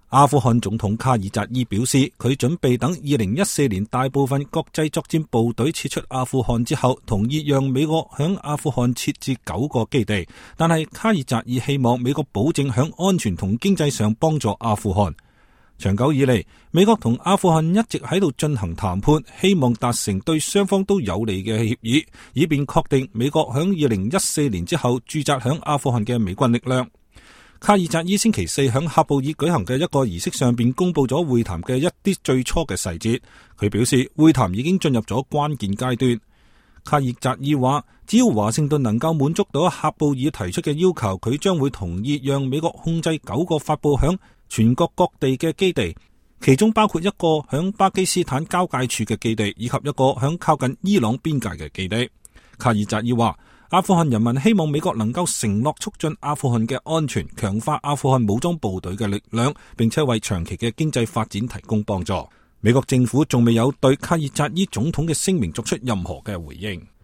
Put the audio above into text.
阿富汗總統卡爾扎伊表示，佢準備等2014年大部分國際作戰部隊撤出阿富汗之後，同意讓美國響阿富汗設置9個基地，但係卡爾扎伊希望美國保證響安全同經濟上幫助阿富汗。長久以嚟，美國同阿富汗一直喺度進行談判，希望達成對雙方都有利嘅協議，以便確定美國響2014年之後駐紮響阿富汗嘅美軍力量。卡爾扎伊星期四響喀布爾舉行嘅一個儀式上邊公布咗會談嘅一啲最初嘅細節。佢表示會談已經進入咗關鍵階段。卡爾扎伊話，只要華盛頓能夠滿足到喀布爾提出嘅要求，佢將會同意讓美國控制9個發佈響全國各地嘅基地，其中包括一個響巴基斯坦交界處嘅基地，以及一個響靠近伊朗邊界嘅基地。卡爾扎伊話，阿富汗人民希望美國能夠承諾促進阿富汗嘅安全，強化阿富汗武裝部隊嘅力量，並且為長期嘅經濟發展提供幫助。美國政府仲未有對卡爾扎伊總統嘅聲明作出任何嘅回應。